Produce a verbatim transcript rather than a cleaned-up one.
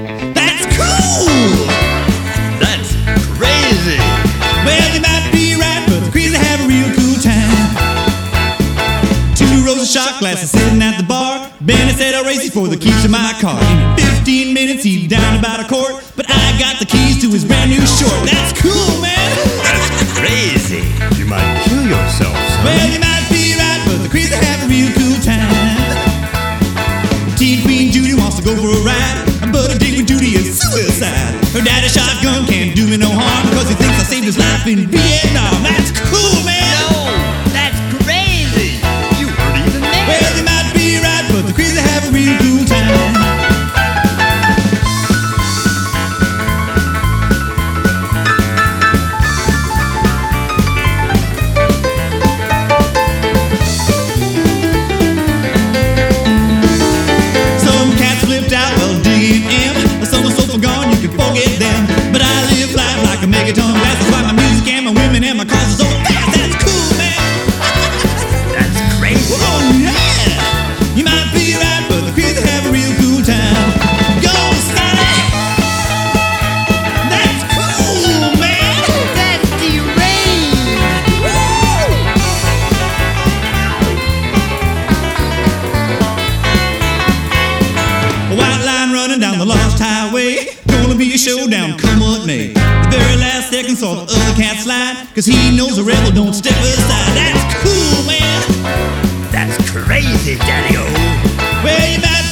That's cool! That's crazy! Well, you might be right, but the crazy have a real cool time. Two rows of shot glasses sitting at the bar. Benny said I'll race you for the keys to my car. In fifteen minutes he's down about a quart, but I got the keys to his brand new short. That's cool, man! That's crazy! You might kill yourself, son. Well, you might be right, but the crazy have a real cool time. Teen Queen Judy wants to go for a ride, but a date with Judy is suicide. Her daddy's shotgun can't do me no harm, cause he thinks I saved his life in Vietnam. That's cool, man! No! That's crazy! You weren't even there! Well, you might be right, but the crazy have a real cool time. Some cats flipped out while digging M. Some are so far gone you can forget them. But I live life like a megaton. That's why my music and my women and my cars are so fast. That's cool, man! That's crazy! Oh yeah! You might be right, but the crazy have a real cool time. Go, Sally! That's cool, man! That's deranged! A white line running down the lost highway. Gonna be a showdown, come what may. The very last second saw the other cat slide, cause he knows a rebel don't step aside. That's cool, man! That's crazy, Daddy-O! Well, you might